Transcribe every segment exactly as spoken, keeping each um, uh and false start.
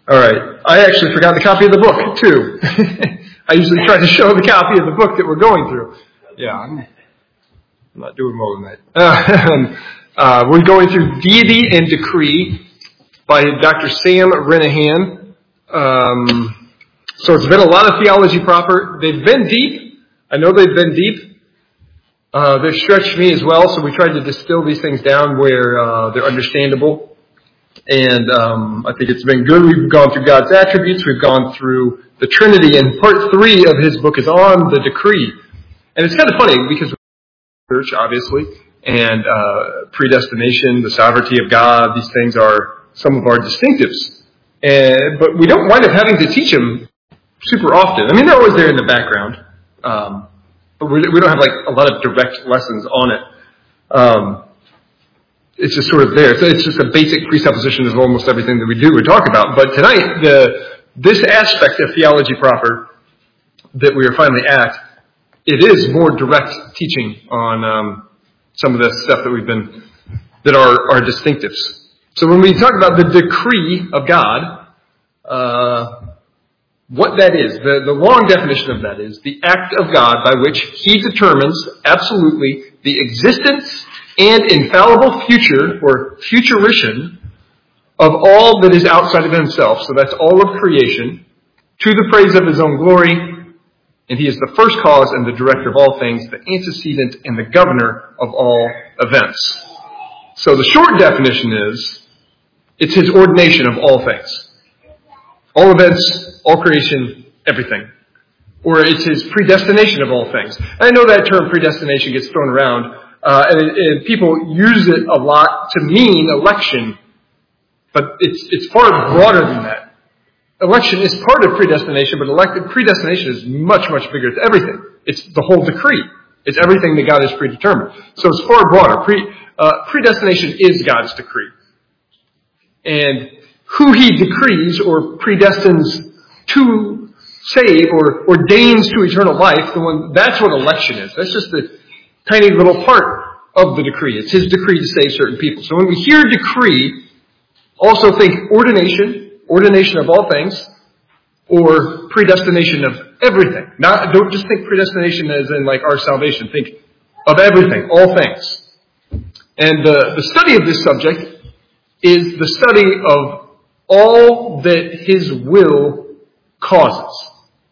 All right. I actually forgot the copy of the book, too. I usually try to show the copy of the book that we're going through. Yeah, I'm not doing more than that. Uh, uh, we're going through Deity and Decree by Doctor Sam Renihan. Um, so it's been a lot of theology proper. They've been deep. I know they've been deep. Uh, they've stretched me as well, so we tried to distill these things down where uh, they're understandable. And um, I think it's been good. We've gone through God's attributes. We've gone through the Trinity. And part three of his book is on the decree. And it's kind of funny because we're church, obviously, and uh, predestination, the sovereignty of God, these things are some of our distinctives. And, but we don't wind up having to teach them super often. I mean, they're always there in the background. Um, but we, we don't have like a lot of direct lessons on it. Um, It's just sort of there. So it's just a basic presupposition of almost everything that we do or talk about. But tonight, the this aspect of theology proper that we are finally at, it is more direct teaching on um, some of the stuff that we've been, that are our distinctives. So when we talk about the decree of God, uh, what that is, the, the long definition of that is the act of God by which he determines absolutely the existence and infallible future, or futurition, of all that is outside of himself. So that's all of creation, to the praise of his own glory. And he is the first cause and the director of all things, the antecedent and the governor of all events. So the short definition is, it's his ordination of all things. All events, all creation, everything. Or it's his predestination of all things. And I know that term predestination gets thrown around. Uh, and, and people use it a lot to mean election, but it's it's far broader than that. Election is part of predestination, but elected predestination is much, much bigger. It's everything. It's the whole decree. It's everything that God has predetermined. So it's far broader. Pre, uh, predestination is God's decree. And who he decrees or predestines to save or ordains to eternal life, the one that's what election is. That's just the tiny little part of the decree. It's his decree to save certain people. So when we hear decree, also think ordination, ordination of all things, or predestination of everything. Not, don't just think predestination as in like our salvation. Think of everything, all things. And the, the study of this subject is the study of all that his will causes.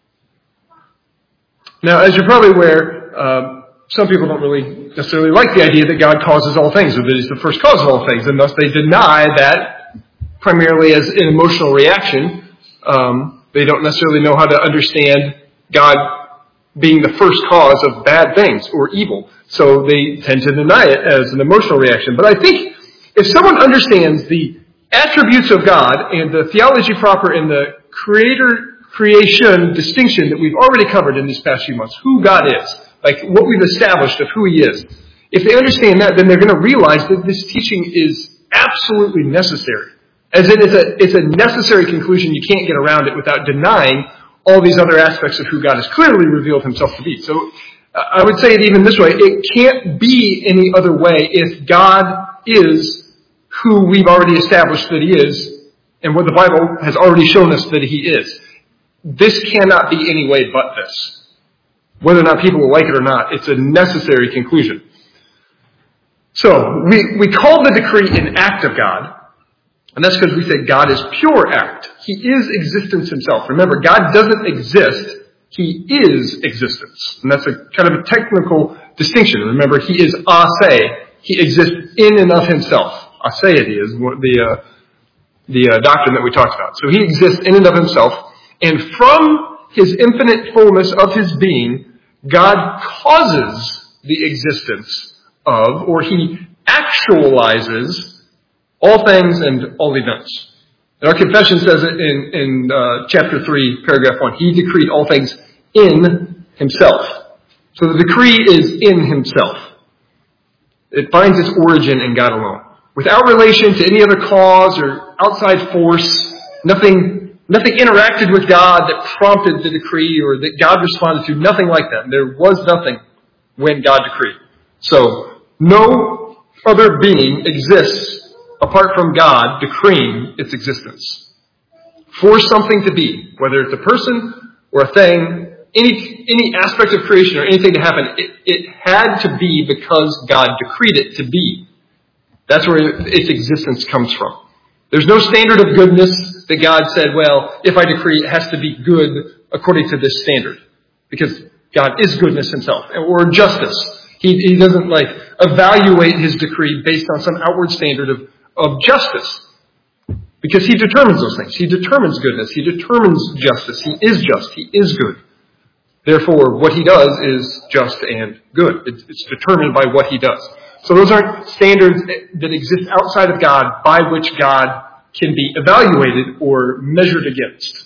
Now, as you're probably aware, uh, some people don't really necessarily like the idea that God causes all things, or that he's the first cause of all things, and thus they deny that primarily as an emotional reaction. Um, they don't necessarily know how to understand God being the first cause of bad things or evil, so they tend to deny it as an emotional reaction. But I think if someone understands the attributes of God and the theology proper and the creator-creation distinction that we've already covered in these past few months, who God is, like what we've established of who he is. If they understand that, then they're going to realize that this teaching is absolutely necessary. As in, it's a, it's a necessary conclusion. You can't get around it without denying all these other aspects of who God has clearly revealed himself to be. So uh, I would say it even this way. It can't be any other way if God is who we've already established that he is, and what the Bible has already shown us that he is. This cannot be any way but this. Whether or not people will like it or not, it's a necessary conclusion. So, we, we call the decree an act of God, and that's because we say God is pure act. He is existence himself. Remember, God doesn't exist, he is existence. And that's a kind of a technical distinction. Remember, he is ase, he exists in and of himself. Aseity is the, uh, the uh, doctrine that we talked about. So he exists in and of himself, and from his infinite fullness of his being, God causes the existence of, or he actualizes all things and all events. And our confession says it in, in uh, chapter three, paragraph one. He decreed all things in himself. So the decree is in himself. It finds its origin in God alone. Without relation to any other cause or outside force, nothing Nothing interacted with God that prompted the decree or that God responded to. Nothing like that. There was nothing when God decreed. So, no other being exists apart from God decreeing its existence. for something to be, whether it's a person or a thing, any any aspect of creation or anything to happen, it, it had to be because God decreed it to be. That's where its existence comes from. There's no standard of goodness that God said, well, if I decree it has to be good according to this standard. Because God is goodness himself, or justice. He, he doesn't like evaluate his decree based on some outward standard of, of justice. Because he determines those things. He determines goodness. He determines justice. He is just. He is good. Therefore, what he does is just and good. It's, it's determined by what he does. So those aren't standards that exist outside of God by which God can be evaluated or measured against.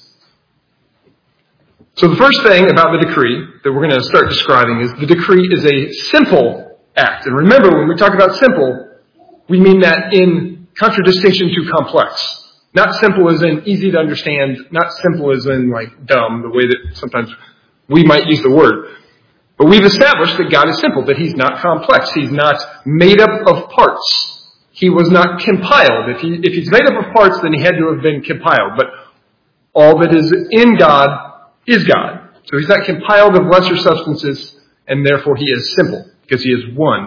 So the first thing about the decree that we're going to start describing is the decree is a simple act. And remember, when we talk about simple, we mean that in contradistinction to complex. Not simple as in easy to understand, not simple as in like dumb, the way that sometimes we might use the word. But we've established that God is simple, that he's not complex. He's not made up of parts. He was not compiled. If, he, if he's made up of parts, then he had to have been compiled. But all that is in God is God. So he's not compiled of lesser substances, and therefore he is simple, because he is one,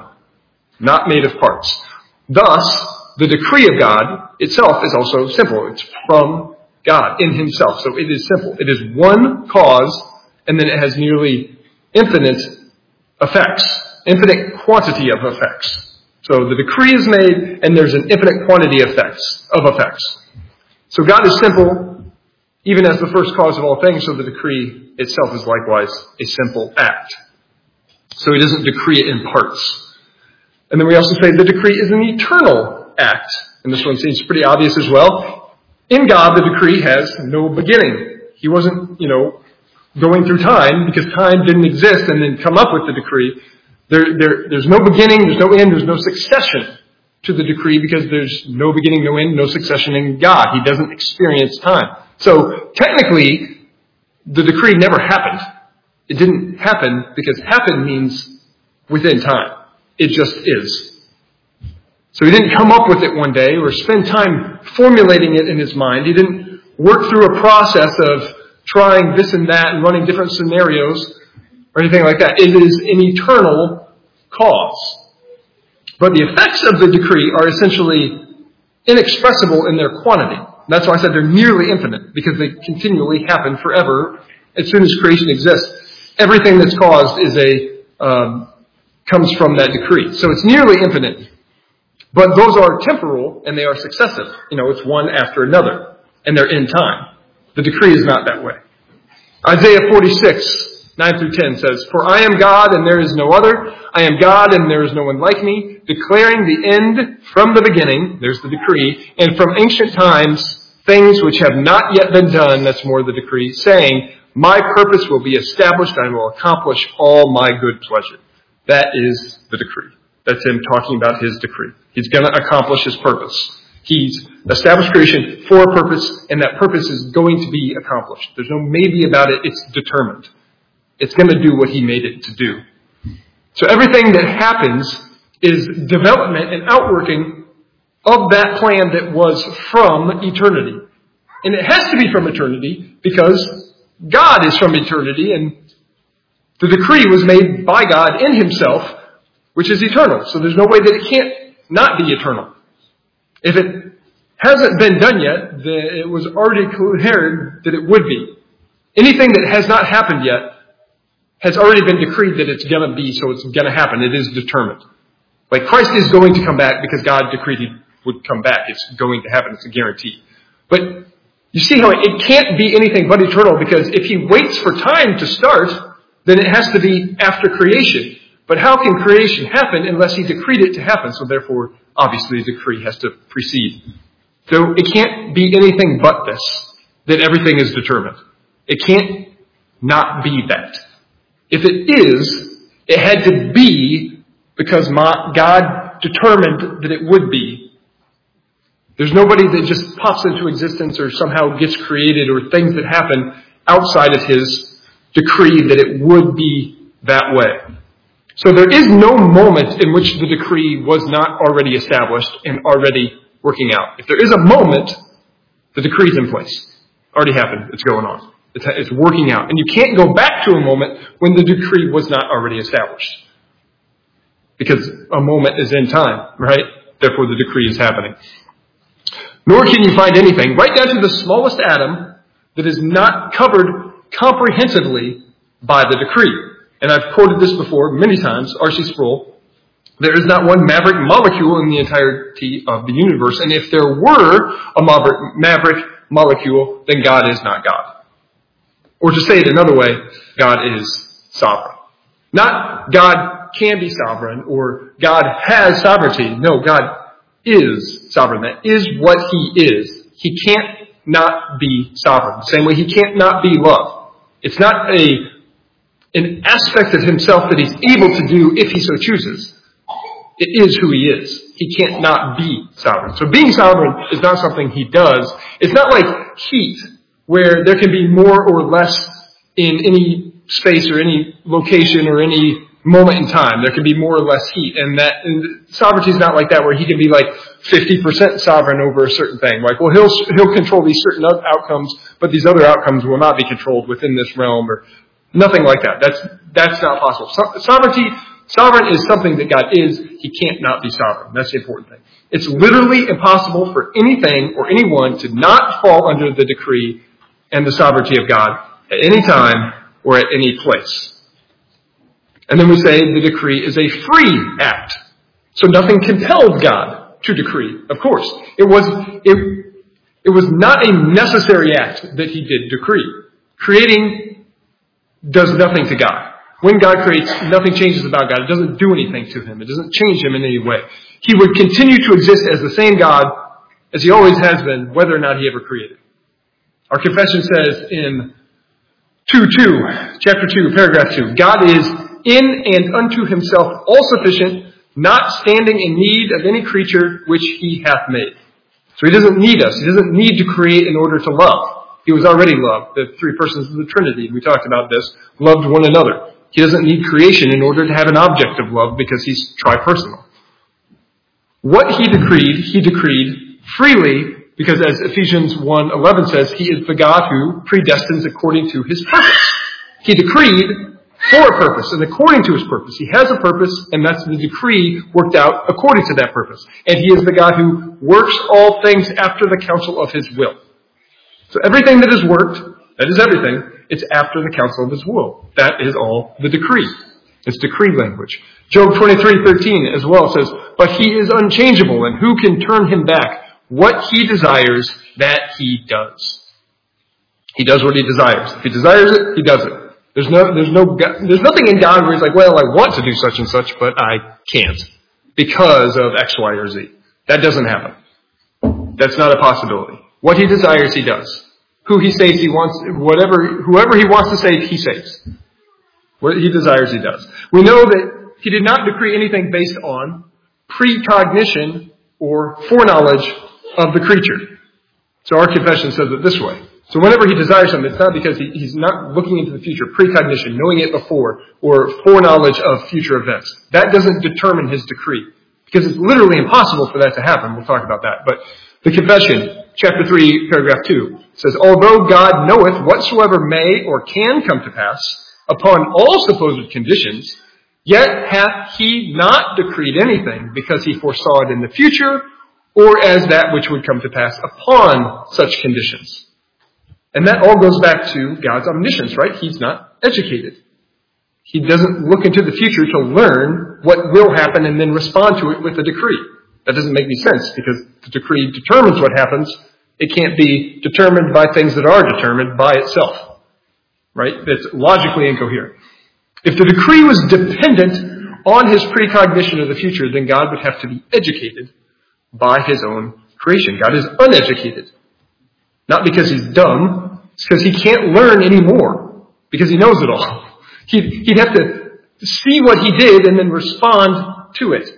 not made of parts. Thus, the decree of God itself is also simple. It's from God in himself. So it is simple. It is one cause, and then it has nearly infinite effects, infinite quantity of effects. So the decree is made, and there's an infinite quantity of effects, of effects. So God is simple, even as the first cause of all things, so the decree itself is likewise a simple act. So he doesn't decree it in parts. And then we also say the decree is an eternal act. And this one seems pretty obvious as well. In God, the decree has no beginning. He wasn't, you know, going through time because time didn't exist and then come up with the decree. There, there, there's no beginning, there's no end, there's no succession to the decree because there's no beginning, no end, no succession in God. He doesn't experience time. So technically, the decree never happened. It didn't happen because happen means within time. It just is. So he didn't come up with it one day or spend time formulating it in his mind. He didn't work through a process of trying this and that and running different scenarios or anything like that. It is an eternal cause. But the effects of the decree are essentially inexpressible in their quantity. That's why I said they're nearly infinite, because they continually happen forever. As soon as creation exists, everything that's caused is a um, comes from that decree. So it's nearly infinite. But those are temporal, and they are successive. You know, it's one after another, and they're in time. The decree is not that way. Isaiah forty-six, nine through ten says, "For I am God, and there is no other. I am God, and there is no one like me, declaring the end from the beginning," there's the decree, "and from ancient times, things which have not yet been done," that's more the decree, "saying, my purpose will be established, and I will accomplish all my good pleasure." That is the decree. That's him talking about his decree. He's going to accomplish his purpose. He's established creation for a purpose, and that purpose is going to be accomplished. There's no maybe about it. It's determined. It's going to do what he made it to do. So everything that happens is development and outworking of that plan that was from eternity. And it has to be from eternity because God is from eternity, and the decree was made by God in himself, which is eternal. So there's no way that it can't not be eternal. If it hasn't been done yet, then it was already clear that it would be. Anything that has not happened yet has already been decreed that it's going to be, so it's going to happen. It is determined. Like Christ is going to come back because God decreed he would come back. It's going to happen. It's a guarantee. But you see how it can't be anything but eternal, because if he waits for time to start, then it has to be after creation. But how can creation happen unless he decreed it to happen? So therefore, obviously, the decree has to precede. So it can't be anything but this, that everything is determined. It can't not be that. If it is, it had to be because my, God determined that it would be. There's nobody that just pops into existence or somehow gets created, or things that happen outside of his decree that it would be that way. So there is no moment in which the decree was not already established and already working out. If there is a moment, the decree is in place. Already happened. It's going on. It's, it's working out. And you can't go back to a moment when the decree was not already established. Because a moment is in time, right? Therefore, the decree is happening. Nor can you find anything, right down to the smallest atom, that is not covered comprehensively by the decree. And I've quoted this before many times, R C Sproul. There is not one maverick molecule in the entirety of the universe. And if there were a maverick molecule, then God is not God. Or to say it another way, God is sovereign. Not God can be sovereign or God has sovereignty. No, God is sovereign. That is what He is. He can't not be sovereign. The same way He can't not be love. It's not a an aspect of Himself that He's able to do if He so chooses. It is who He is. He can't not be sovereign. So being sovereign is not something He does. It's not like heat, where there can be more or less in any space or any location or any moment in time. There can be more or less heat. And that and sovereignty is not like that, where He can be like fifty percent sovereign over a certain thing. Like, well, he'll he'll control these certain outcomes, but these other outcomes will not be controlled within this realm, or nothing like that. That's that's not possible. So, sovereignty, sovereign is something that God is. He can't not be sovereign. That's the important thing. It's literally impossible for anything or anyone to not fall under the decree and the sovereignty of God at any time or at any place. And then we say the decree is a free act. So nothing compelled God to decree. Of course, it was it, it was not a necessary act that He did decree. Creating does nothing to God. When God creates, nothing changes about God. It doesn't do anything to Him. It doesn't change Him in any way. He would continue to exist as the same God as He always has been, whether or not He ever created. Our confession says in two two, chapter two, paragraph two, God is in and unto Himself all-sufficient, not standing in need of any creature which He hath made. So He doesn't need us. He doesn't need to create in order to love. He was already loved. The three persons of the Trinity, we talked about this, loved one another. He doesn't need creation in order to have an object of love because He's tripersonal. What He decreed, He decreed freely because, as Ephesians one eleven says, He is the God who predestines according to His purpose. He decreed for a purpose and according to His purpose. He has a purpose, and that's the decree worked out according to that purpose. And He is the God who works all things after the counsel of His will. So everything that is worked, that is everything, it's after the counsel of His will. That is all the decree. It's decree language. Job twenty-three thirteen as well says, but He is unchangeable, and who can turn Him back? What He desires, that He does. He does what He desires. If He desires it, He does it. There's no, there's no, there's nothing in God where He's like, well, I want to do such and such, but I can't because of X, Y, or Z. That doesn't happen. That's not a possibility. What He desires, He does. Who He saves, He wants, whatever, whoever He wants to save, He saves. What He desires, He does. We know that He did not decree anything based on precognition or foreknowledge of the creature. So our confession says it this way. So whenever He desires something, it's not because he, He's not looking into the future, precognition, knowing it before, or foreknowledge of future events. That doesn't determine His decree. Because it's literally impossible for that to happen. We'll talk about that. But the confession, chapter three, paragraph two, says, although God knoweth whatsoever may or can come to pass upon all supposed conditions, yet hath He not decreed anything because He foresaw it in the future, or as that which would come to pass upon such conditions. And that all goes back to God's omniscience, right? He's not educated. He doesn't look into the future to learn what will happen and then respond to it with a decree. That doesn't make any sense because the decree determines what happens. It can't be determined by things that are determined by itself. Right? That's logically incoherent. If the decree was dependent on His precognition of the future, then God would have to be educated by His own creation. God is uneducated. Not because He's dumb, it's because He can't learn anymore, because He knows it all. He'd, he'd have to see what He did and then respond to it.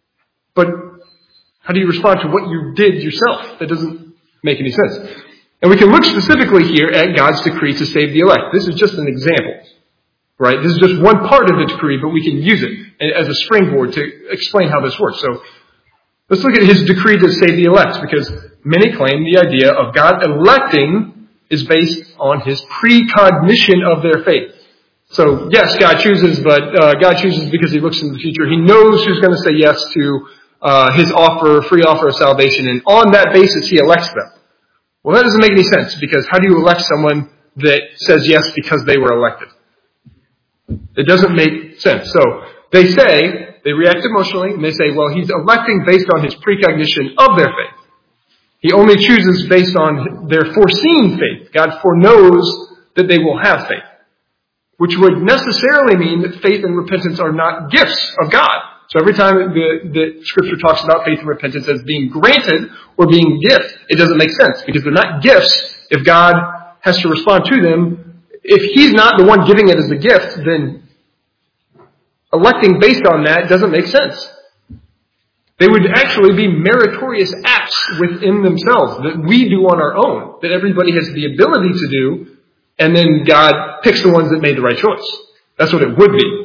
But how do you respond to what you did yourself? That doesn't make any sense. And we can look specifically here at God's decree to save the elect. This is just an example, right? This is just one part of the decree, but we can use it as a springboard to explain how this works. So let's look at His decree to save the elect, because many claim the idea of God electing is based on his precognition of their faith. So yes, God chooses, but uh, God chooses because he looks into the future. He knows who's going to say yes to uh, his offer, free offer of salvation, and on that basis he elects them. Well, that doesn't make any sense, because how do you elect someone that says yes because they were elected? It doesn't make sense. So they say, they react emotionally, and they say, well, he's electing based on his precognition of their faith. He only chooses based on their foreseen faith. God foreknows that they will have faith, which would necessarily mean that faith and repentance are not gifts of God. So every time the, the Scripture talks about faith and repentance as being granted or being gifts, it doesn't make sense, because they're not gifts if God has to respond to them. If he's not the one giving it as a gift, then electing based on that doesn't make sense. They would actually be meritorious acts within themselves that we do on our own, that everybody has the ability to do, and then God picks the ones that made the right choice. That's what it would be.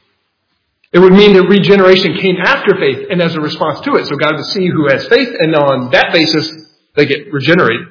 It would mean that regeneration came after faith and as a response to it. So God would see who has faith, and on that basis, they get regenerated.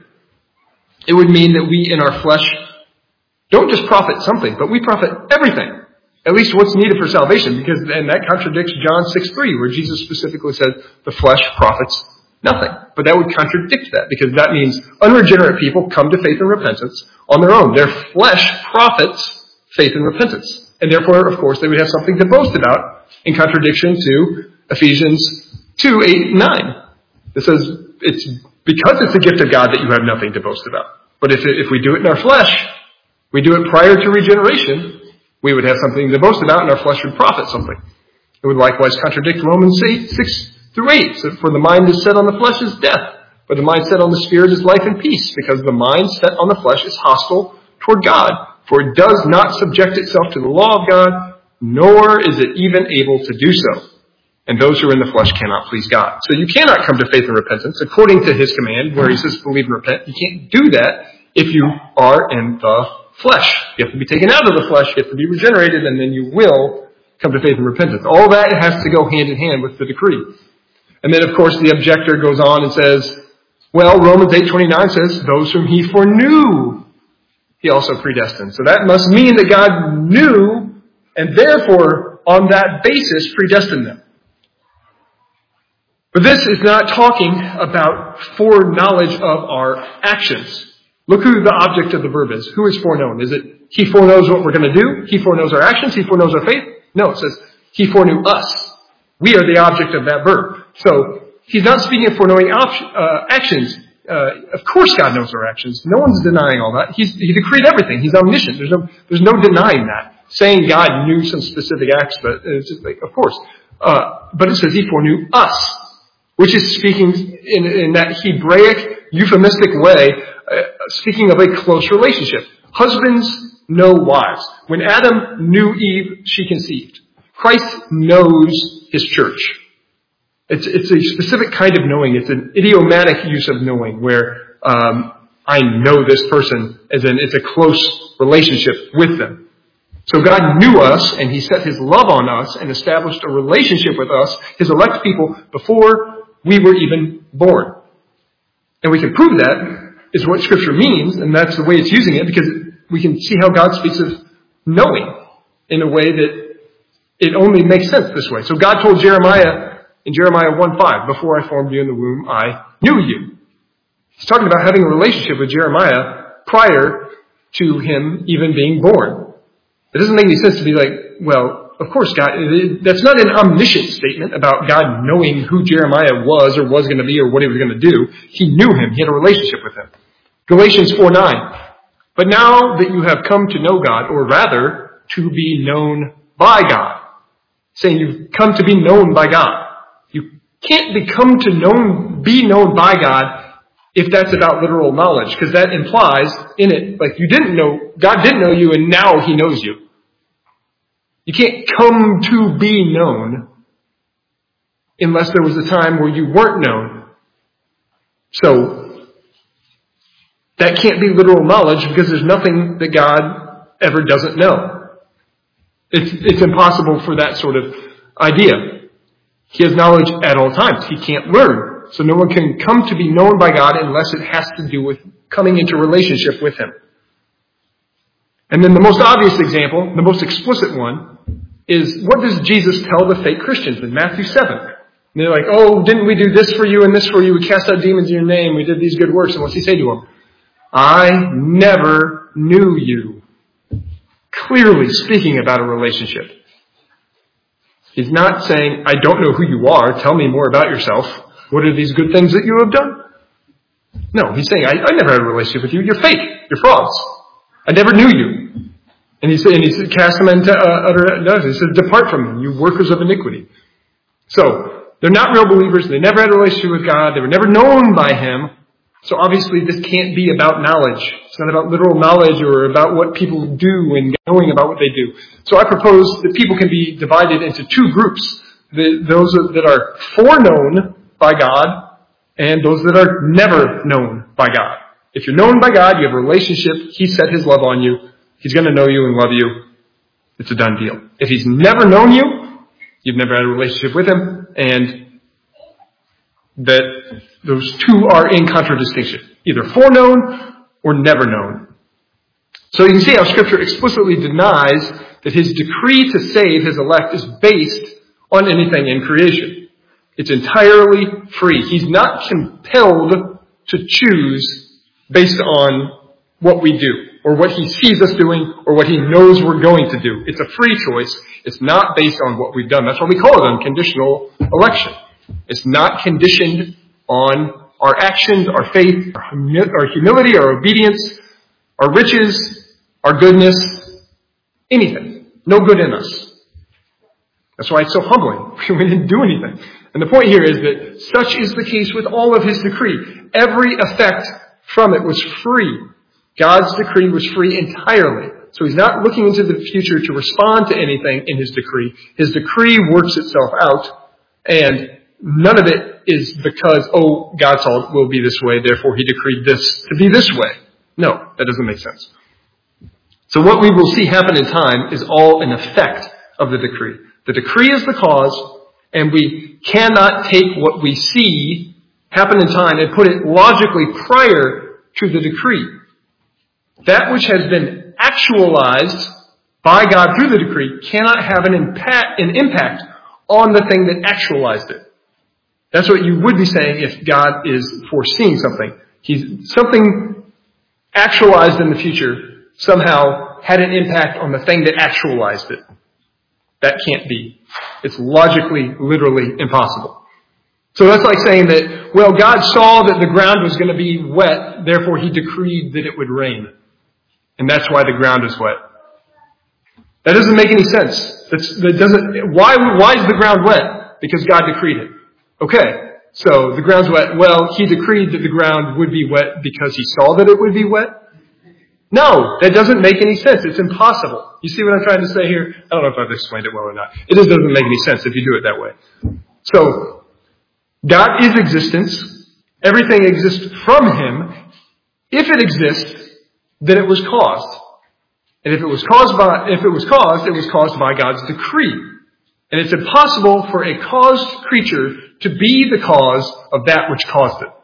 It would mean that we in our flesh don't just profit something, but we profit everything. At least what's needed for salvation, because and that contradicts John six three, where Jesus specifically said the flesh profits nothing. But that would contradict that, because that means unregenerate people come to faith and repentance on their own. Their flesh profits faith and repentance. And therefore, of course, they would have something to boast about, in contradiction to Ephesians two, eight, and nine. It says it's because it's a gift of God that you have nothing to boast about. But if it, if we do it in our flesh, we do it prior to regeneration, we would have something to boast about, and our flesh would profit something. It would likewise contradict Romans eight, six through eight. So, for the mind is set on the flesh is death, but the mind set on the Spirit is life and peace, because the mind set on the flesh is hostile toward God. For it does not subject itself to the law of God, nor is it even able to do so. And those who are in the flesh cannot please God. So you cannot come to faith and repentance according to his command, where he says believe and repent. You can't do that if you are in the flesh. You have to be taken out of the flesh, you have to be regenerated, and then you will come to faith and repentance. All that has to go hand in hand with the decree. And then, of course, the objector goes on and says, well, Romans eight twenty-nine says, those whom he foreknew, he also predestined. So that must mean that God knew, and therefore, on that basis, predestined them. But this is not talking about foreknowledge of our actions. Look who the object of the verb is. Who is foreknown? Is it he foreknows what we're going to do? He foreknows our actions? He foreknows our faith? No, it says he foreknew us. We are the object of that verb. So he's not speaking of foreknowing op- uh, actions. Uh, of course God knows our actions. No one's denying all that. He's, he decreed everything. He's omniscient. There's no, there's no denying that. Saying God knew some specific acts, but it's just like, of course. Uh, but it says he foreknew us, which is speaking in, in that Hebraic, euphemistic way, uh, speaking of a close relationship. Husbands know wives. When Adam knew Eve, she conceived. Christ knows his church. It's, it's a specific kind of knowing. It's an idiomatic use of knowing, where um, I know this person, as in it's a close relationship with them. So God knew us, and he set his love on us and established a relationship with us, his elect people, before we were even born. And we can prove that is what Scripture means, and that's the way it's using it, because we can see how God speaks of knowing in a way that it only makes sense this way. So God told Jeremiah in Jeremiah one five, before I formed you in the womb, I knew you. He's talking about having a relationship with Jeremiah prior to him even being born. It doesn't make any sense to be like, well, of course, God, that's not an omniscient statement about God knowing who Jeremiah was or was going to be or what he was going to do. He knew him. He had a relationship with him. Galatians four nine. But now that you have come to know God, or rather, to be known by God, saying you've come to be known by God. You can't become to known, be known by God if that's about literal knowledge, because that implies in it, like you didn't know, God didn't know you and now he knows you. You can't come to be known unless there was a time where you weren't known. So that can't be literal knowledge, because there's nothing that God ever doesn't know. It's, it's impossible for that sort of idea. He has knowledge at all times. He can't learn. forever. So no one can come to be known by God unless it has to do with coming into relationship with Him. And then the most obvious example, the most explicit one, is what does Jesus tell the fake Christians in Matthew seven? And they're like, oh, didn't we do this for you and this for you? We cast out demons in your name. We did these good works. And what's He say to them? I never knew you. Clearly speaking about a relationship. He's not saying, I don't know who you are. Tell me more about yourself. What are these good things that you have done? No, He's saying, I, I never had a relationship with you. You're fake. You're frauds. I never knew you. And He said, and He said, cast them into uh, utter darkness. He said, depart from me, you workers of iniquity. So, they're not real believers. They never had a relationship with God. They were never known by Him. So obviously this can't be about knowledge. It's not about literal knowledge or about what people do and knowing about what they do. So I propose that people can be divided into two groups. The, those that are foreknown by God and those that are never known by God. If you're known by God, you have a relationship, He set His love on you, He's going to know you and love you. It's a done deal. If He's never known you, you've never had a relationship with Him, and that those two are in contradistinction. Either foreknown or never known. So you can see how Scripture explicitly denies that His decree to save His elect is based on anything in creation. It's entirely free. He's not compelled to choose based on what we do, or what He sees us doing, or what He knows we're going to do. It's a free choice. It's not based on what we've done. That's why we call it unconditional election. It's not conditioned on our actions, our faith, our humility, our obedience, our riches, our goodness, anything. No good in us. That's why it's so humbling. We didn't do anything. And the point here is that such is the case with all of His decree. Every effect from it was free. God's decree was free entirely. So He's not looking into the future to respond to anything in His decree. His decree works itself out, and none of it is because, oh, God saw it will be this way, therefore He decreed this to be this way. No, that doesn't make sense. So what we will see happen in time is all an effect of the decree. The decree is the cause, and we cannot take what we see happen in time and put it logically prior to the decree. That which has been actualized by God through the decree cannot have an impact, an impact on the thing that actualized it. That's what you would be saying if God is foreseeing something. He's something actualized in the future somehow had an impact on the thing that actualized it. That can't be. It's logically, literally impossible. So that's like saying that, well, God saw that the ground was going to be wet, therefore He decreed that it would rain. And that's why the ground is wet. That doesn't make any sense. That's, that doesn't. Why? Why is the ground wet? Because God decreed it. Okay, so the ground's wet. Well, He decreed that the ground would be wet because He saw that it would be wet? No, that doesn't make any sense. It's impossible. You see what I'm trying to say here? I don't know if I've explained it well or not. It just doesn't make any sense if you do it that way. So, God is existence. Everything exists from Him. If it exists, then it was caused. And if it was caused by, if it was caused, it was caused by God's decree. And it's impossible for a caused creature to be the cause of that which caused it.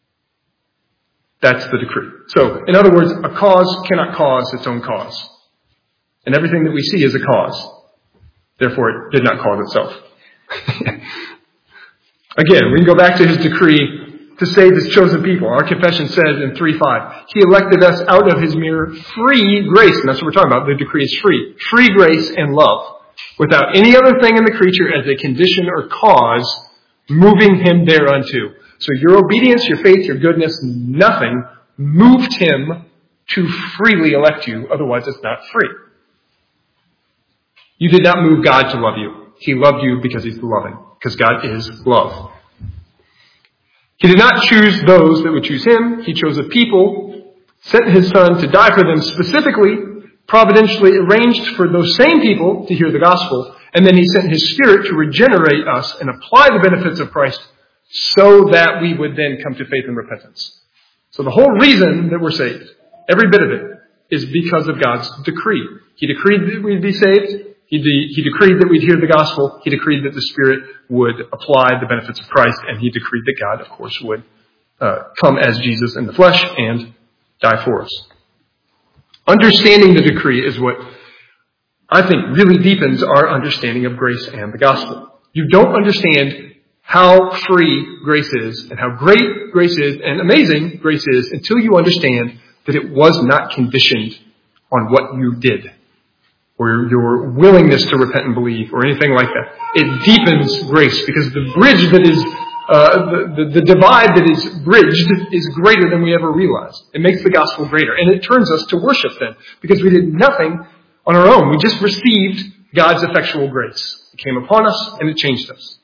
That's the decree. So, in other words, a cause cannot cause its own cause. And everything that we see is a cause. Therefore, it did not cause itself. Again, we can go back to His decree to save His chosen people. Our confession says in three five, He elected us out of His mere free grace. And that's what we're talking about. The decree is free. Free grace and love. Without any other thing in the creature as a condition or cause moving Him thereunto. So your obedience, your faith, your goodness, nothing moved Him to freely elect you. Otherwise, it's not free. You did not move God to love you. He loved you because He's loving. Because God is love. He did not choose those that would choose Him. He chose a people, sent His Son to die for them specifically, providentially arranged for those same people to hear the gospel, and then He sent His Spirit to regenerate us and apply the benefits of Christ so that we would then come to faith and repentance. So the whole reason that we're saved, every bit of it, is because of God's decree. He decreed that we'd be saved. He He, de- he decreed that we'd hear the gospel. He decreed that the Spirit would apply the benefits of Christ. And he decreed that God, of course, would uh, come as Jesus in the flesh and die for us. Understanding the decree is what I think really deepens our understanding of grace and the gospel. You don't understand how free grace is and how great grace is and amazing grace is until you understand that it was not conditioned on what you did or your willingness to repent and believe or anything like that. It deepens grace because the bridge that is, uh, the, the, the divide that is bridged is greater than we ever realized. It makes the gospel greater. And it turns us to worship then because we did nothing on our own. We just received God's effectual grace. It came upon us and it changed us.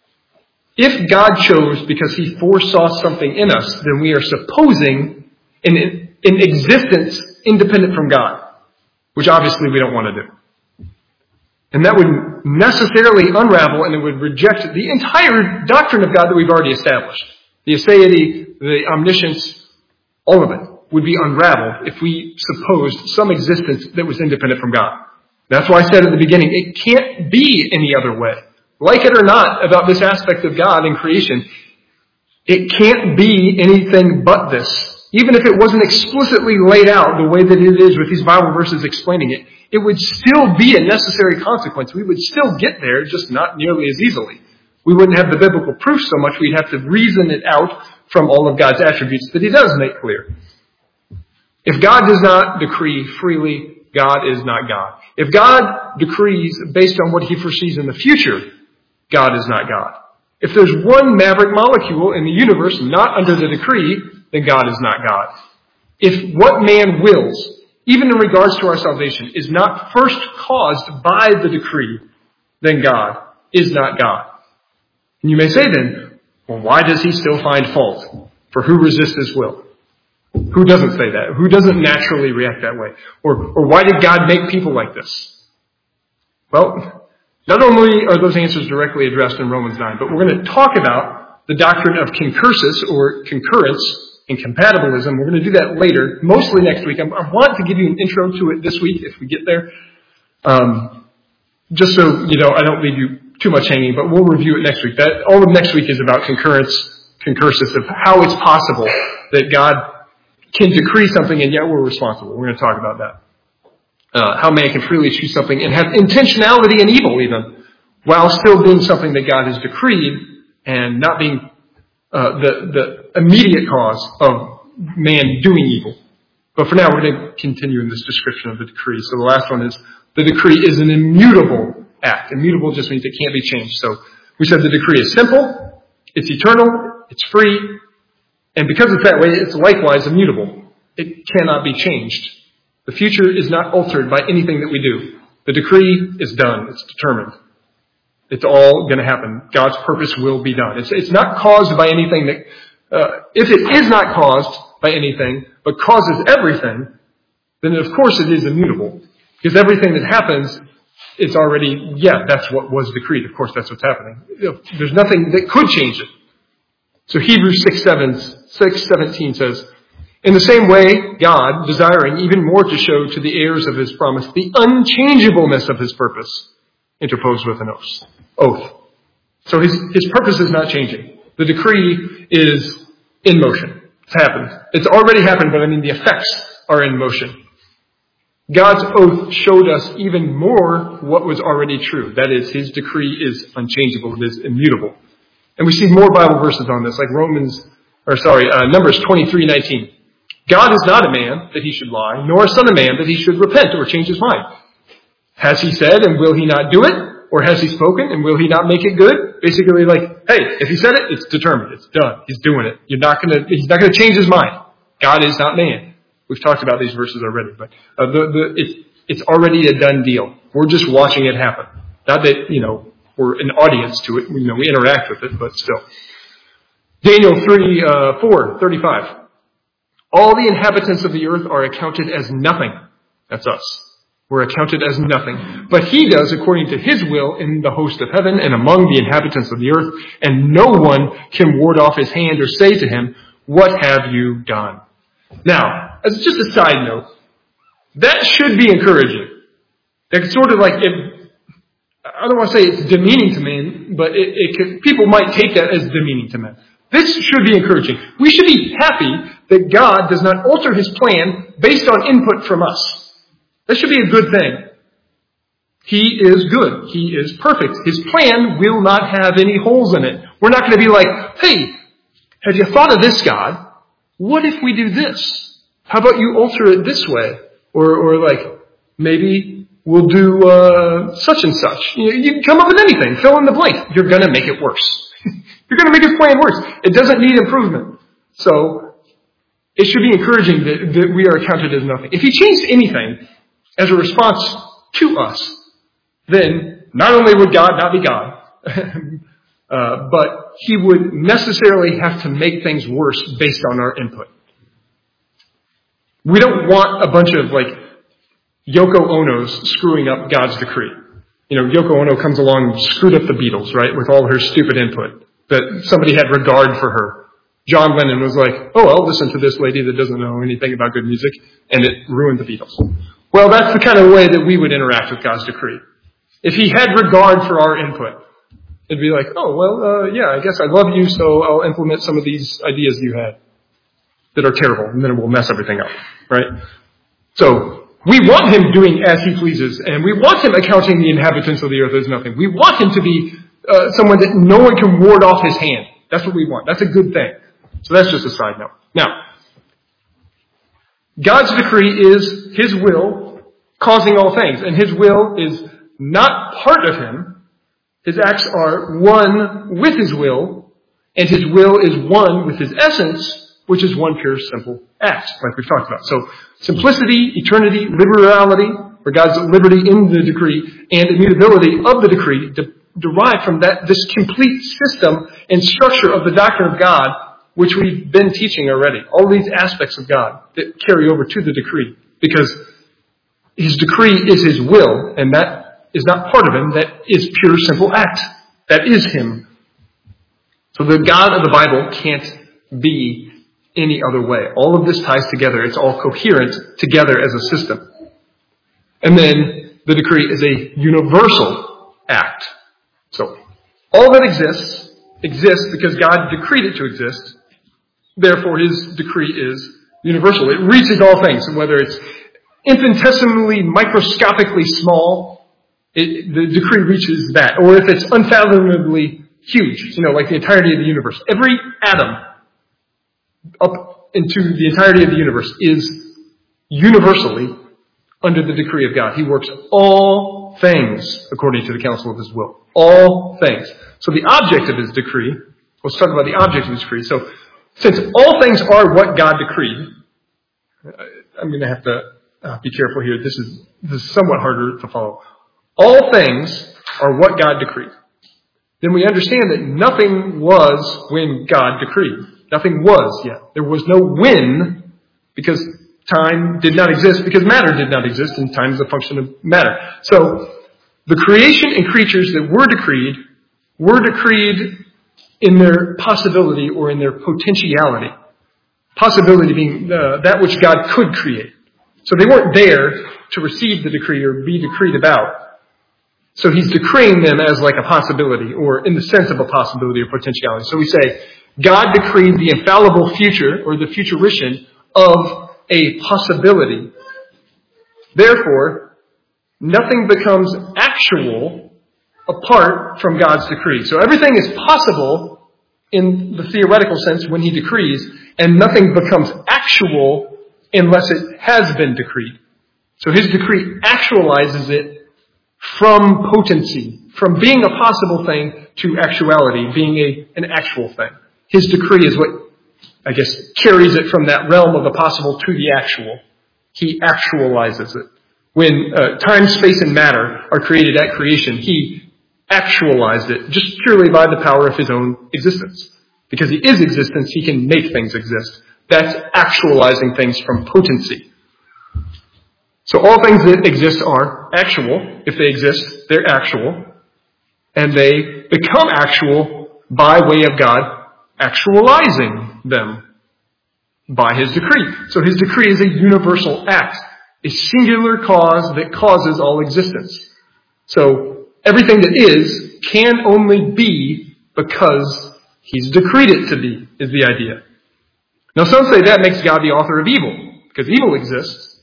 If God chose because he foresaw something in us, then we are supposing an, an existence independent from God, which obviously we don't want to do. And that would necessarily unravel and it would reject the entire doctrine of God that we've already established. The aseity, the omniscience, all of it would be unraveled if we supposed some existence that was independent from God. That's why I said at the beginning, it can't be any other way. Like it or not about this aspect of God in creation, it can't be anything but this. Even if it wasn't explicitly laid out the way that it is with these Bible verses explaining it, it would still be a necessary consequence. We would still get there, just not nearly as easily. We wouldn't have the biblical proof so much. We'd have to reason it out from all of God's attributes that he does make clear. If God does not decree freely, God is not God. If God decrees based on what he foresees in the future, God is not God. If there's one maverick molecule in the universe not under the decree, then God is not God. If what man wills, even in regards to our salvation, is not first caused by the decree, then God is not God. And you may say then, well, why does he still find fault? For who resists his will? Who doesn't say that? Who doesn't naturally react that way? Or, or why did God make people like this? Well, not only are those answers directly addressed in Romans nine, but we're going to talk about the doctrine of concursus or concurrence and compatibilism. We're going to do that later, mostly next week. I want to give you an intro to it this week if we get there. Um, just so, you know, I don't leave you too much hanging, but we'll review it next week. That, all of next week is about concurrence, concursus, of how it's possible that God can decree something and yet we're responsible. We're going to talk about that. Uh, how man can freely choose something and have intentionality in evil even, while still being something that God has decreed and not being uh, the, the immediate cause of man doing evil. But for now, we're going to continue in this description of the decree. So the last one is, the decree is an immutable act. Immutable just means it can't be changed. So we said the decree is simple, it's eternal, it's free, and because it's that way, it's likewise immutable. It cannot be changed. The future is not altered by anything that we do. The decree is done. It's determined. It's all going to happen. God's purpose will be done. It's, it's not caused by anything that, uh, if it is not caused by anything, but causes everything, then of course it is immutable. Because everything that happens, it's already, yeah, that's what was decreed. Of course, that's what's happening. There's nothing that could change it. So Hebrews six seventeen says, in the same way, God, desiring even more to show to the heirs of his promise the unchangeableness of his purpose, interposed with an oath. So his, his purpose is not changing. The decree is in motion. It's happened. It's already happened, but I mean the effects are in motion. God's oath showed us even more what was already true. That is, his decree is unchangeable. It is immutable. And we see more Bible verses on this, like Romans, or sorry, uh, Numbers twenty-three nineteen. God is not a man that he should lie, nor a son of man that he should repent or change his mind. Has he said, and will he not do it? Or has he spoken, and will he not make it good? Basically like, hey, if he said it, it's determined. It's done. He's doing it. You're not gonna, he's not gonna change his mind. God is not man. We've talked about these verses already, but uh, the, the, it's, it's already a done deal. We're just watching it happen. Not that, you know, we're an audience to it. You know, we interact with it, but still. Daniel three, uh, four, thirty-five. All the inhabitants of the earth are accounted as nothing. That's us. We're accounted as nothing. But he does according to his will in the host of heaven and among the inhabitants of the earth, and no one can ward off his hand or say to him, what have you done? Now, as just a side note, that should be encouraging. That's sort of like, if, I don't want to say it's demeaning to men, but it, it could, people might take that as demeaning to men. This should be encouraging. We should be happy that God does not alter his plan based on input from us. That should be a good thing. He is good. He is perfect. His plan will not have any holes in it. We're not going to be like, hey, have you thought of this, God? What if we do this? How about you alter it this way? Or, or like, maybe we'll do uh, such and such. You, you can come up with anything. Fill in the blank. You're going to make it worse. You're going to make his plan worse. It doesn't need improvement. So it should be encouraging that, that we are accounted as nothing. If he changed anything as a response to us, then not only would God not be God, uh, but he would necessarily have to make things worse based on our input. We don't want a bunch of like Yoko Onos screwing up God's decree. You know, Yoko Ono comes along and screwed up the Beatles, right, with all her stupid input, that somebody had regard for her. John Lennon was like, oh, I'll listen to this lady that doesn't know anything about good music, and it ruined the Beatles. Well, that's the kind of way that we would interact with God's decree. If he had regard for our input, it'd be like, oh, well, uh, yeah, I guess I love you, so I'll implement some of these ideas you had that are terrible, and then it will mess everything up, right? So we want him doing as he pleases, and we want him accounting the inhabitants of the earth as nothing. We want him to be uh, someone that no one can ward off his hand. That's what we want. That's a good thing. So that's just a side note. Now, God's decree is his will causing all things, and his will is not part of him. His acts are one with his will, and his will is one with his essence, which is one pure, simple act, like we've talked about. So simplicity, eternity, liberality, or God's liberty in the decree, and immutability of the decree de- derive from that this complete system and structure of the doctrine of God, which we've been teaching already. All these aspects of God that carry over to the decree, because his decree is his will, and that is not part of him. That is pure, simple act. That is him. So the God of the Bible can't be any other way. All of this ties together. It's all coherent together as a system. And then the decree is a universal act. So all that exists, exists because God decreed it to exist. Therefore, his decree is universal. It reaches all things, whether it's infinitesimally, microscopically small, it, the decree reaches that. Or if it's unfathomably huge, you know, like the entirety of the universe. Every atom up into the entirety of the universe is universally under the decree of God. He works all things according to the counsel of his will. All things. So the object of his decree, let's talk about the object of his decree. So since all things are what God decreed, I'm going to have to uh, be careful here. This is, this is somewhat harder to follow. All things are what God decreed. Then we understand that nothing was when God decreed. Nothing was yet. There was no when, because time did not exist, because matter did not exist, and time is a function of matter. So the creation and creatures that were decreed were decreed in their possibility or in their potentiality. Possibility being uh, that which God could create. So they weren't there to receive the decree or be decreed about. So he's decreeing them as like a possibility, or in the sense of a possibility or potentiality. So we say, God decreed the infallible future, or the futurition of a possibility. Therefore, nothing becomes actual apart from God's decree. So everything is possible in the theoretical sense when he decrees, and nothing becomes actual unless it has been decreed. So his decree actualizes it from potency, from being a possible thing to actuality, being a, an actual thing. His decree is what, I guess, carries it from that realm of the possible to the actual. He actualizes it. When uh, time, space, and matter are created at creation, he actualized it just purely by the power of his own existence. Because he is existence, he can make things exist. That's actualizing things from potency. So all things that exist are actual. If they exist, they're actual. And they become actual by way of God actualizing them by his decree. So his decree is a universal act, a singular cause that causes all existence. So everything that is can only be because he's decreed it to be, is the idea. Now some say that makes God the author of evil, because evil exists,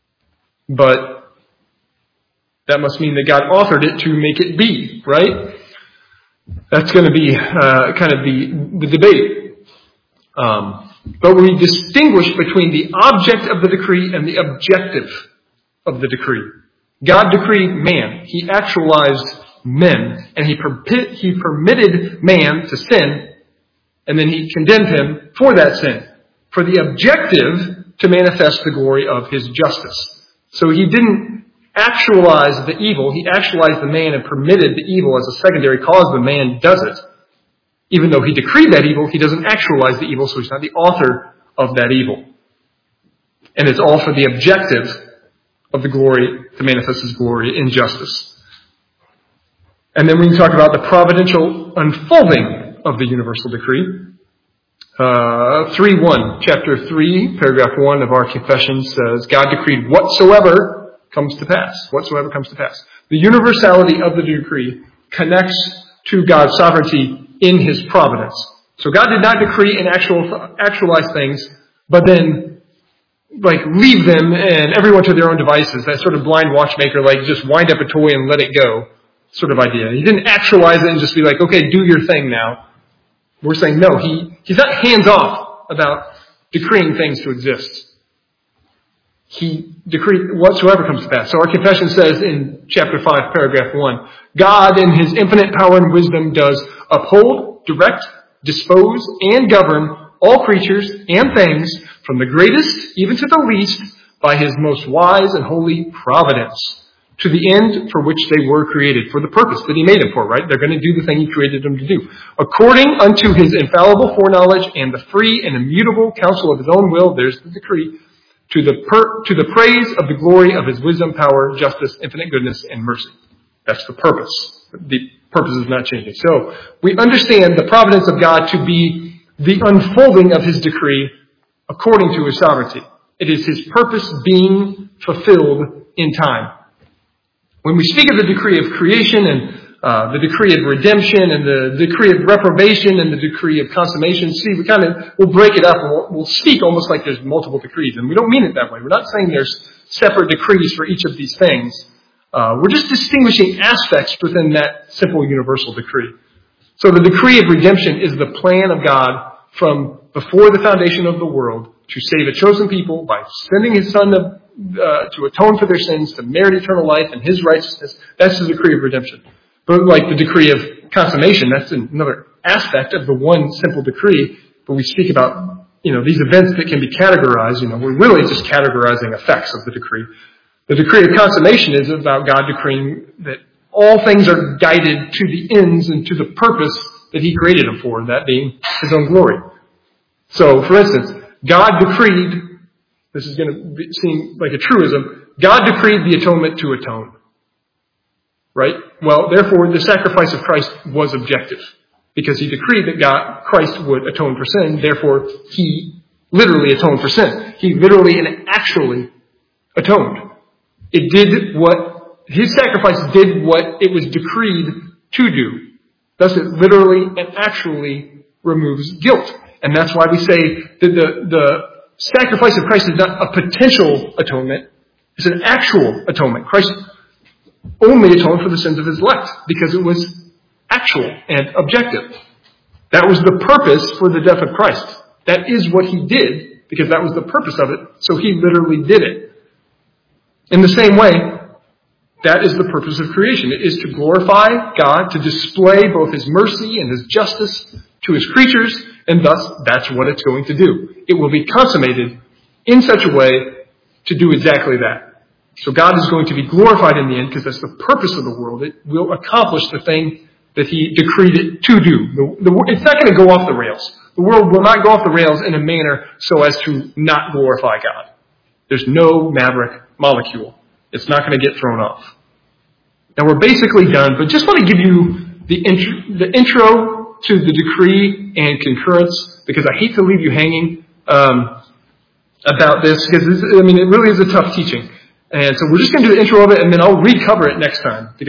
but that must mean that God authored it to make it be, right? That's going to be uh, kind of the, the debate. Um, but we distinguish between the object of the decree and the objective of the decree. God decreed man. He actualized men. And he, per- he permitted man to sin. And then he condemned him for that sin. For the objective to manifest the glory of his justice. So he didn't actualize the evil. He actualized the man and permitted the evil as a secondary cause. The man does it. Even though he decreed that evil, he doesn't actualize the evil, so he's not the author of that evil. And it's all for the objective of the glory, to manifest his glory in justice. And then we can talk about the providential unfolding of the universal decree. Uh, three one, chapter three, paragraph one of our confession says, God decreed whatsoever comes to pass. Whatsoever comes to pass. The universality of the decree connects to God's sovereignty in his providence. So God did not decree and actual, actualize things, but then like leave them and everyone to their own devices. That sort of blind watchmaker, like just wind up a toy and let it go sort of idea. He didn't actualize it and just be like, okay, do your thing now. We're saying no, he, he's not hands off about decreeing things to exist. He decreed whatsoever comes to pass. So our confession says in chapter five, paragraph one, God in his infinite power and wisdom does uphold, direct, dispose, and govern all creatures and things from the greatest even to the least by his most wise and holy providence to the end for which they were created, for the purpose that he made them for, right? They're going to do the thing he created them to do. According unto his infallible foreknowledge and the free and immutable counsel of his own will, there's the decree, to the per, to the praise of the glory of his wisdom, power, justice, infinite goodness, and mercy. That's the purpose. The purpose is not changing. So we understand the providence of God to be the unfolding of his decree according to his sovereignty. It is his purpose being fulfilled in time. When we speak of the decree of creation and uh, the decree of redemption and the decree of reprobation and the decree of consummation, see, we kind of, we'll break it up and we'll, we'll speak almost like there's multiple decrees. And we don't mean it that way. We're not saying there's separate decrees for each of these things. Uh, we're just distinguishing aspects within that simple universal decree. So the decree of redemption is the plan of God from before the foundation of the world to save a chosen people by sending his son to, uh, to atone for their sins, to merit eternal life and his righteousness. That's the decree of redemption. But like the decree of consummation, that's another aspect of the one simple decree. But we speak about, you know, these events that can be categorized. You know, we're really just categorizing effects of the decree. The decree of consummation is about God decreeing that all things are guided to the ends and to the purpose that he created them for, that being his own glory. So, for instance, God decreed, this is going to be, seem like a truism, God decreed the atonement to atone. Right? Well, therefore, the sacrifice of Christ was objective. Because he decreed that God, Christ would atone for sin, therefore he literally atoned for sin. He literally and actually atoned. It did what, his sacrifice did what it was decreed to do. Thus it literally and actually removes guilt. And that's why we say that the, the sacrifice of Christ is not a potential atonement. It's an actual atonement. Christ only atoned for the sins of his elect because it was actual and objective. That was the purpose for the death of Christ. That is what he did because that was the purpose of it. So he literally did it. In the same way, that is the purpose of creation. It is to glorify God, to display both his mercy and his justice to his creatures, and thus that's what it's going to do. It will be consummated in such a way to do exactly that. So God is going to be glorified in the end because that's the purpose of the world. It will accomplish the thing that he decreed it to do. The, the, it's not going to go off the rails. The world will not go off the rails in a manner so as to not glorify God. There's no maverick molecule. It's not going to get thrown off. Now we're basically done, but just want to give you the intro, the intro to the decree and concurrence because I hate to leave you hanging um, about this because this, I mean it really is a tough teaching. And so we're just going to do the intro of it and then I'll recover it next time because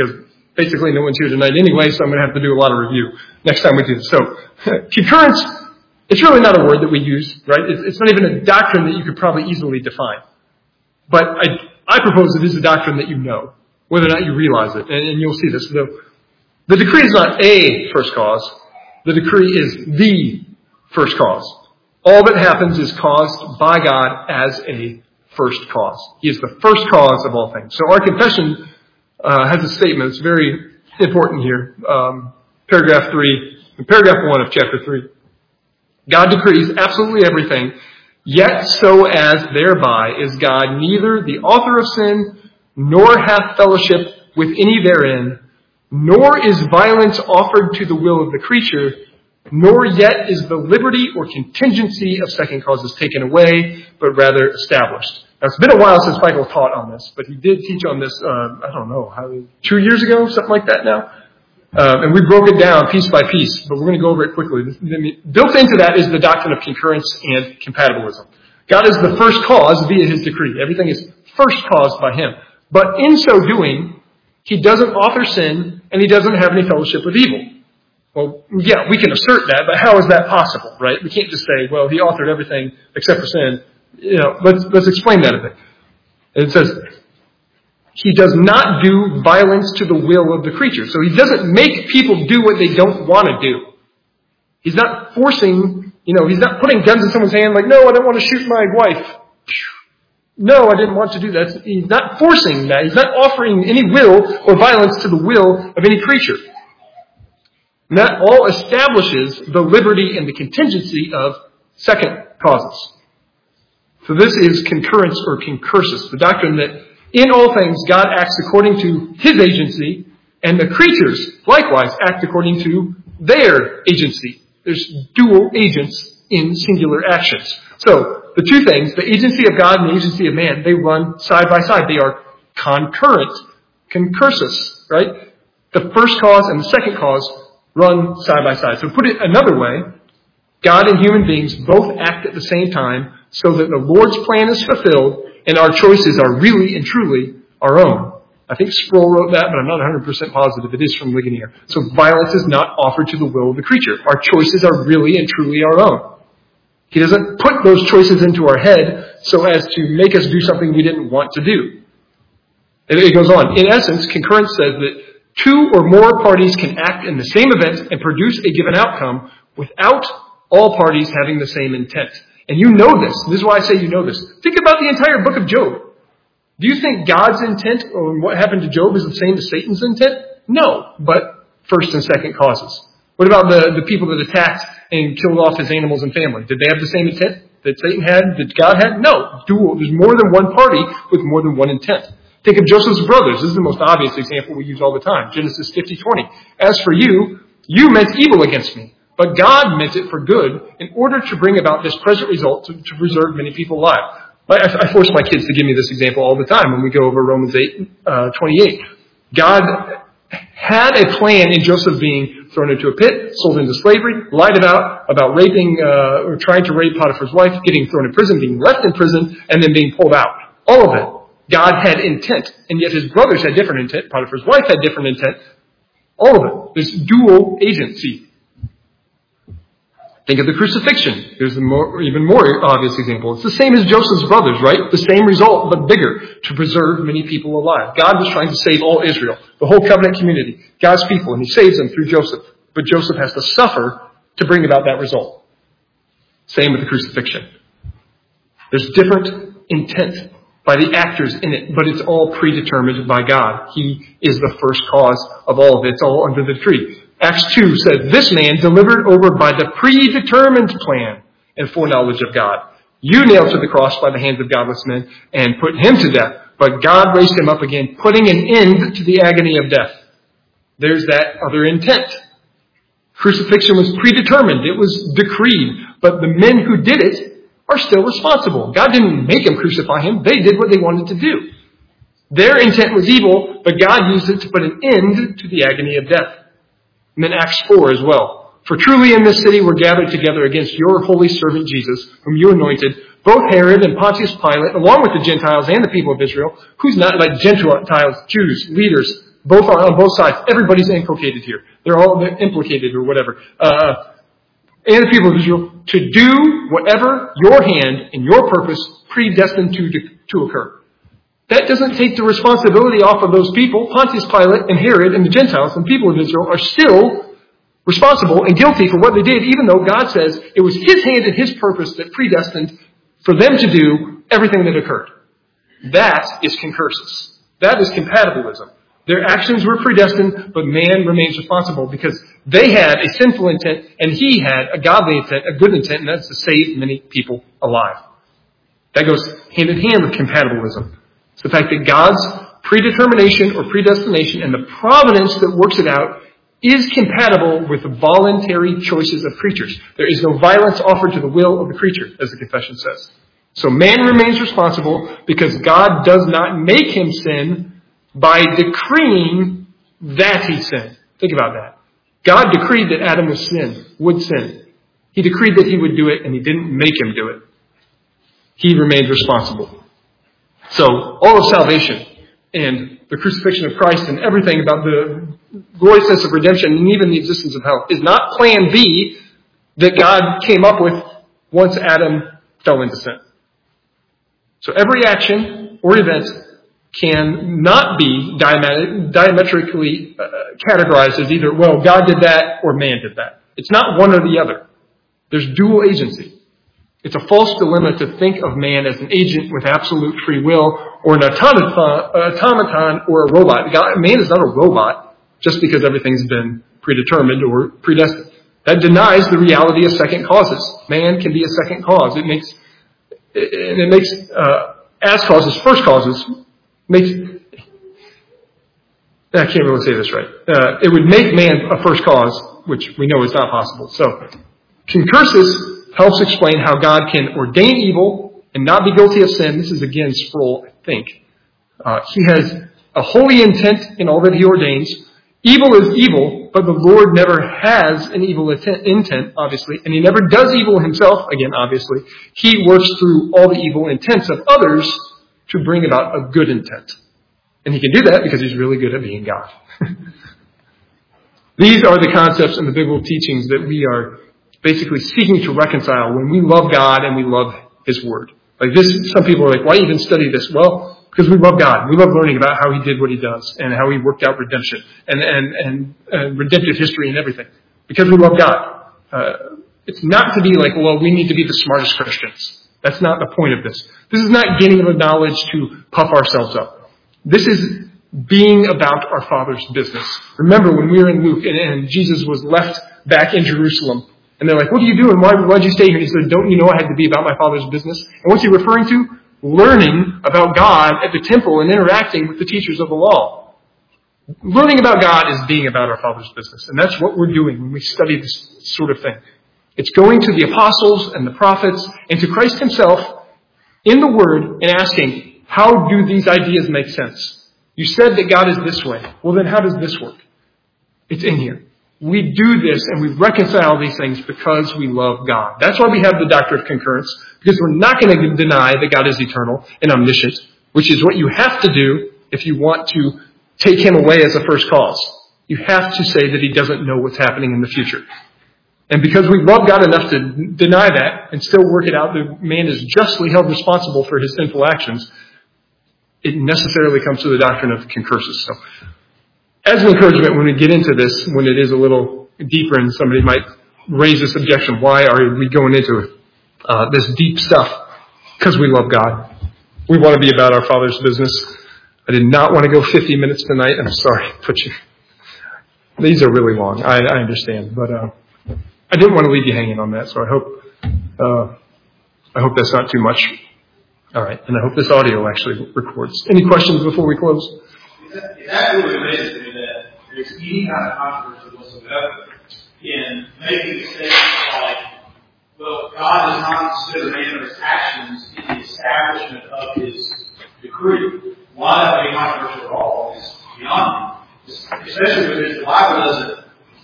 basically no one's here tonight anyway, so I'm going to have to do a lot of review next time we do this. So concurrence, it's really not a word that we use, right? It's, it's not even a doctrine that you could probably easily define. But I, I propose it is a doctrine that you know, whether or not you realize it. And, and you'll see this. The, the decree is not a first cause. The decree is the first cause. All that happens is caused by God as a first cause. He is the first cause of all things. So our confession uh, has a statement that's very important here. Um, paragraph three, paragraph one of chapter three. God decrees absolutely everything, yet so as thereby is God neither the author of sin, nor hath fellowship with any therein, nor is violence offered to the will of the creature, nor yet is the liberty or contingency of second causes taken away, but rather established. Now, it's been a while since Michael taught on this, but he did teach on this, uh, I don't know, how, two years ago, something like that now. Uh, and we broke it down piece by piece, but we're going to go over it quickly. Built into that is the doctrine of concurrence and compatibilism. God is the first cause via his decree. Everything is first caused by him. But in so doing, he doesn't author sin, and he doesn't have any fellowship with evil. Well, yeah, we can assert that, but how is that possible, right? We can't just say, well, he authored everything except for sin. You know, let's, let's explain that a bit. It says, he does not do violence to the will of the creature. So he doesn't make people do what they don't want to do. He's not forcing, you know, he's not putting guns in someone's hand like, no, I don't want to shoot my wife. No, I didn't want to do that. He's not forcing that. He's not offering any will or violence to the will of any creature. And that all establishes the liberty and the contingency of second causes. So this is concurrence or concursus, the doctrine that in all things God acts according to his agency, and the creatures likewise act according to their agency. There's dual agents in singular actions. So the two things, the agency of God and the agency of man, they run side by side. They are concurrent, concursus, right? The first cause and the second cause run side by side. So put it another way, God and human beings both act at the same time so that the Lord's plan is fulfilled and our choices are really and truly our own. I think Sproul wrote that, but I'm not one hundred percent positive it is from Ligonier. So violence is not offered to the will of the creature. Our choices are really and truly our own. He doesn't put those choices into our head so as to make us do something we didn't want to do. It goes on. In essence, concurrence says that two or more parties can act in the same event and produce a given outcome without all parties having the same intent. And you know this. This is why I say you know this. Think about the entire book of Job. Do you think God's intent on what happened to Job is the same as Satan's intent? No, but first and second causes. What about the, the people that attacked and killed off his animals and family? Did they have the same intent that Satan had, that God had? No. Dual. There's more than one party with more than one intent. Think of Joseph's brothers. This is the most obvious example we use all the time. Genesis fifty twenty. As for you, you meant evil against me, but God meant it for good in order to bring about this present result to, to preserve many people alive. I, I force my kids to give me this example all the time when we go over Romans eight twenty-eight. God had a plan in Joseph being thrown into a pit, sold into slavery, lied about, about raping uh, or trying to rape Potiphar's wife, getting thrown in prison, being left in prison, and then being pulled out. All of it. God had intent, and yet his brothers had different intent. Potiphar's wife had different intent. All of it. There's dual agency. Think of the crucifixion. There's a more, even more obvious example. It's the same as Joseph's brothers, right? The same result, but bigger, to preserve many people alive. God was trying to save all Israel, the whole covenant community, God's people, and he saves them through Joseph. But Joseph has to suffer to bring about that result. Same with the crucifixion. There's different intent by the actors in it, but it's all predetermined by God. He is the first cause of all of it. It's all under the decree. Acts two says, this man delivered over by the predetermined plan and foreknowledge of God. You nailed to the cross by the hands of godless men and put him to death, but God raised him up again, putting an end to the agony of death. There's that other intent. Crucifixion was predetermined. It was decreed, but the men who did it are still responsible. God didn't make them crucify him. They did what they wanted to do. Their intent was evil, but God used it to put an end to the agony of death. And then Acts four as well. For truly in this city were gathered together against your holy servant Jesus, whom you anointed, both Herod and Pontius Pilate, along with the Gentiles and the people of Israel, who's not like Gentiles, Jews, leaders, Both are on both sides. Everybody's inculcated here. They're all implicated or whatever. Uh, and the people of Israel to do whatever your hand and your purpose predestined to, to occur. That doesn't take the responsibility off of those people. Pontius Pilate and Herod and the Gentiles and people of Israel are still responsible and guilty for what they did, even though God says it was his hand and his purpose that predestined for them to do everything that occurred. That is concursus. That is compatibilism. Their actions were predestined, but man remains responsible because they had a sinful intent and he had a godly intent, a good intent, and that's to save many people alive. That goes hand in hand with compatibilism. It's the fact that God's predetermination or predestination and the providence that works it out is compatible with the voluntary choices of creatures. There is no violence offered to the will of the creature, as the confession says. So man remains responsible because God does not make him sin by decreeing that he sinned. Think about that. God decreed that Adam would sin, would sin. He decreed that he would do it, and he didn't make him do it. He remained responsible. So all of salvation and the crucifixion of Christ and everything about the gloriousness of redemption and even the existence of hell is not plan B that God came up with once Adam fell into sin. So every action or event can not be diametrically uh, categorized as either, well, God did that or man did that. It's not one or the other. There's dual agency. It's a false dilemma to think of man as an agent with absolute free will or an automaton, automaton or a robot. God, man is not a robot just because everything's been predetermined or predestined. That denies the reality of second causes. Man can be a second cause. It makes, and it makes, uh, as causes, first causes, makes, I can't really say this right. Uh, it would make man a first cause, which we know is not possible. So, concursus helps explain how God can ordain evil and not be guilty of sin. This is again Sproul, I think. Uh, he has a holy intent in all that he ordains. Evil is evil, but the Lord never has an evil intent, obviously, and he never does evil himself, again, obviously. He works through all the evil intents of others to bring about a good intent. And he can do that because he's really good at being God. These are the concepts and the biblical teachings that we are basically seeking to reconcile when we love God and we love his word. Like this, some people are like, why even study this? Well, because we love God. We love learning about how he did what he does and how he worked out redemption and, and, and, and redemptive history and everything. Because we love God. Uh, it's not to be like, well, we need to be the smartest Christians. That's not the point of this. This is not gaining the knowledge to puff ourselves up. This is being about our Father's business. Remember when we were in Luke and, and Jesus was left back in Jerusalem. And they're like, what are you doing? Why, why'd you stay here? And he said, don't you know I had to be about my Father's business? And what's he referring to? Learning about God at the temple and interacting with the teachers of the law. Learning about God is being about our Father's business. And that's what we're doing when we study this sort of thing. It's going to the apostles and the prophets and to Christ himself in the Word and asking, how do these ideas make sense? You said that God is this way. Well, then how does this work? It's in here. We do this and we reconcile these things because we love God. That's why we have the doctrine of concurrence, because we're not going to deny that God is eternal and omniscient, which is what you have to do if you want to take him away as a first cause. You have to say that he doesn't know what's happening in the future. And because we love God enough to deny that and still work it out, the man is justly held responsible for his sinful actions, it necessarily comes to the doctrine of concursus. So, as an encouragement, when we get into this, when it is a little deeper and somebody might raise this objection, why are we going into uh, this deep stuff? Because we love God. We want to be about our Father's business. I did not want to go fifty minutes tonight. I'm sorry. Put you. These are really long. I, I understand. But uh, I didn't want to leave you hanging on that, so I hope uh, I hope that's not too much. All right. And I hope this audio actually records. Any questions before we close? It's absolutely amazing to me that there's any kind of controversy whatsoever in making statements like, well, God does not consider man or his actions in the establishment of his decree. Why that would be controversial at all is beyond me. Especially because the Bible doesn't,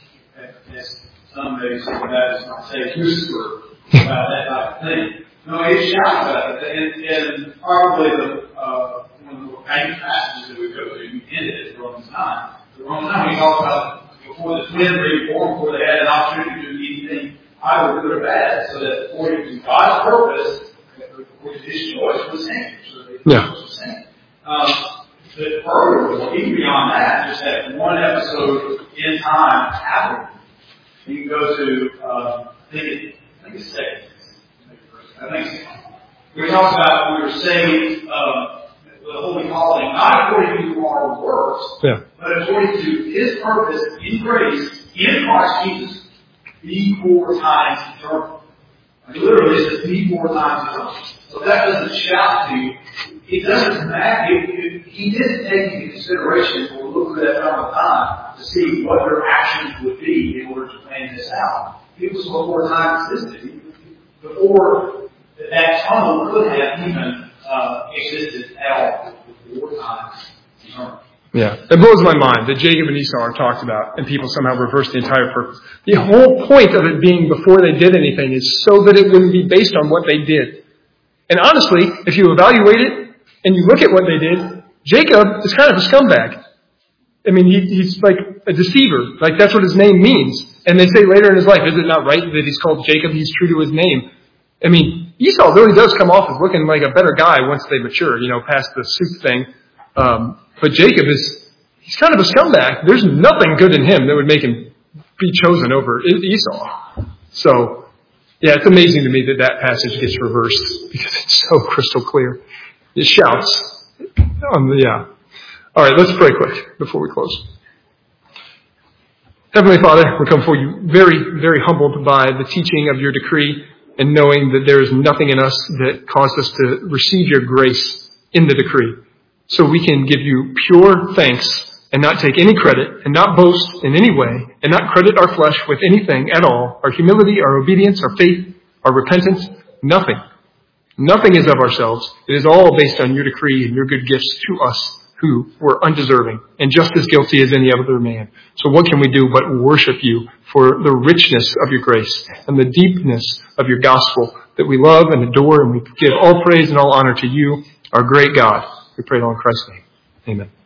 as some may say, that is not say whisper about that type of thing. No, it shouts about it. And, and probably the uh, one of the more famous passages that we go to in it is Romans nine. one time we talked about before the twins were even born, before they had an opportunity to do anything either good or bad, so that according to God's purpose, according to His choice, was same. So the yeah. choice was same. Um, but further, even beyond that, just that one episode in time happened. You can go to, uh, I think it, I think it's second. I think it's, we talked about we were saved, um, the holy calling, not according to our works, yeah. but according to His purpose in grace in Christ Jesus, before times eternal. Like literally, it says before times eternal. So if that doesn't shout to you, it doesn't matter. It, it, he didn't take into consideration or look for that time of time to see what their actions would be in order to plan this out. It was before time existed. Before that tunnel could have even uh, existed at all. Before time eternal. Yeah, it blows my mind that Jacob and Esau are talked about and people somehow reverse the entire purpose. The whole point of it being before they did anything is so that it wouldn't be based on what they did. And honestly, if you evaluate it and you look at what they did, Jacob is kind of a scumbag. I mean, he, he's like a deceiver. Like that's what his name means. And they say later in his life, is it not right that he's called Jacob? He's true to his name. I mean, Esau really does come off as looking like a better guy once they mature, you know, past the suit thing. Um, But Jacob is, he's kind of a scumbag. There's nothing good in him that would make him be chosen over Esau. So, yeah, it's amazing to me that that passage gets reversed because it's so crystal clear. It shouts. Um, yeah. All right, let's pray quick before we close. Heavenly Father, we come before you very, very humbled by the teaching of your decree and knowing that there is nothing in us that caused us to receive your grace in the decree. So we can give you pure thanks and not take any credit and not boast in any way and not credit our flesh with anything at all. Our humility, our obedience, our faith, our repentance, nothing. Nothing is of ourselves. It is all based on your decree and your good gifts to us who were undeserving and just as guilty as any other man. So what can we do but worship you for the richness of your grace and the deepness of your gospel that we love and adore, and we give all praise and all honor to you, our great God. We pray it all in Christ's name. Amen.